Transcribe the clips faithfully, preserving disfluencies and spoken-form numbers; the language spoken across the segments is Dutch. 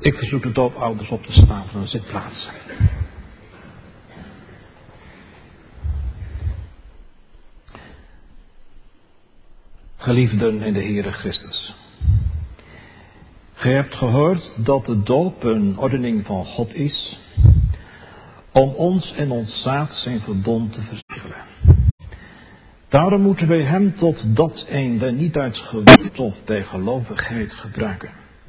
Ik verzoek de doopouders op te staan van hun zitplaatsen. Geliefden in de Heere Christus. Gij hebt gehoord dat de doop een ordening van God is, om ons en ons zaad zijn verbond te verzegelen. Daarom moeten wij hem tot dat einde niet uit geweld of bij gelovigheid gebruiken.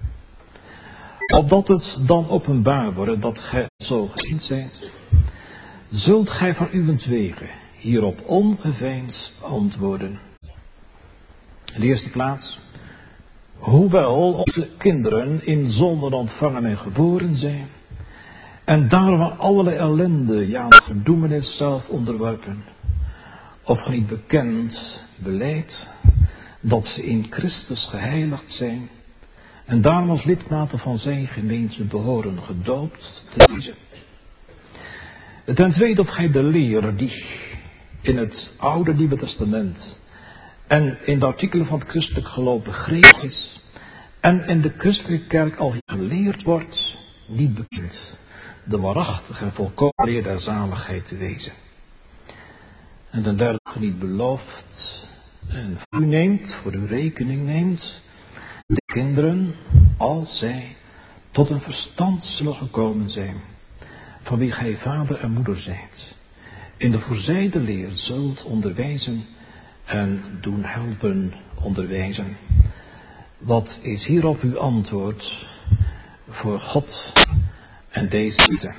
Opdat het dan openbaar wordt dat gij zo gezind zijt, zult gij van uwentwege hierop ongeveinsd antwoorden. In de eerste plaats, hoewel onze kinderen in zonde ontvangen en geboren zijn, en daarom aan allerlei ellende, ja aan verdoemenis zelf onderwerpen, of niet bekend beleid dat ze in Christus geheiligd zijn, en daarom als lidmaten van zijn gemeente behoren gedoopt te wezen. Ten tweede dat gij de leer die in het Oude Nieuwe Testament en in de artikelen van het christelijk geloof begrepen is en in de christelijke kerk al geleerd wordt, niet bekend, de waarachtige en volkomen leer der zaligheid te wezen. En ten derde dat gij niet belooft en voor u neemt, voor uw rekening neemt, de kinderen, als zij tot een verstand zullen gekomen zijn, van wie gij vader en moeder zijt, in de voorzijde leer zult onderwijzen en doen helpen onderwijzen. Wat is hierop uw antwoord voor God en deze?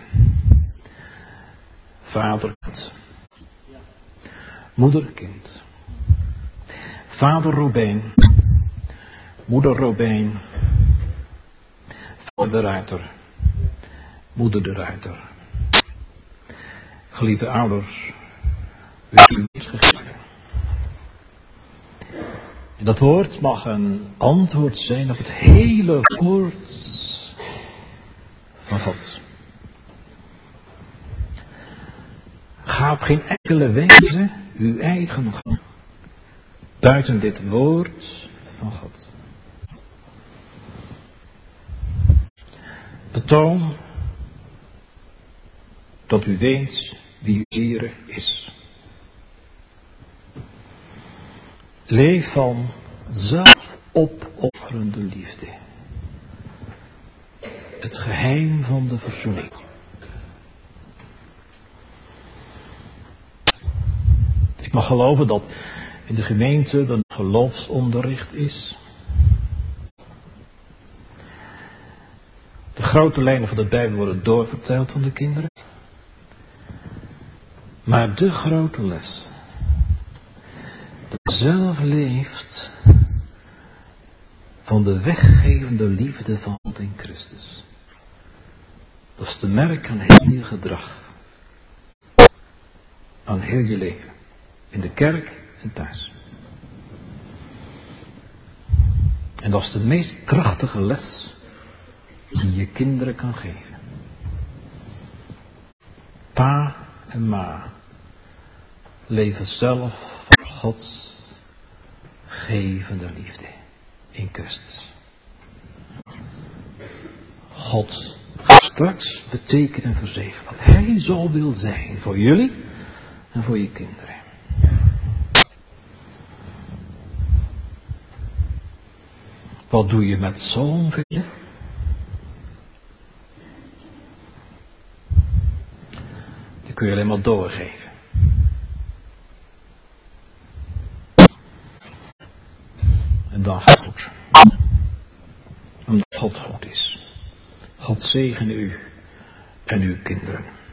Vader-kind, moeder-kind, vader Robijn, moeder Robijn, vader de Ruiter, moeder de Ruiter. Geliefde ouders, u hebt u iets gegeven. En dat woord mag een antwoord zijn op het hele woord van God. Ga op geen enkele wijze uw eigen gang buiten dit woord van God. Betoon dat u weet wie uw Heere is. Leef van zelfopofferende liefde. Het geheim van de verzoening. Ik mag geloven dat in de gemeente een geloofsonderricht is. De grote lijnen van de Bijbel worden doorverteld aan de kinderen. Maar de grote les, dat zelf leeft van de weggevende liefde van God in Christus. Dat is te merken aan heel je gedrag. Aan heel je leven. In de kerk en thuis. En dat is de meest krachtige les die je kinderen kan geven. Pa en ma leven zelf van Gods gevende liefde in Christus. God gaat straks betekenen en verzegelen wat Hij zo wil zijn voor jullie en voor je kinderen. Wat doe je met zo'n veel? Die kun je alleen maar doorgeven. En dan gaat het goed. Omdat God goed is. God zegene u en uw kinderen.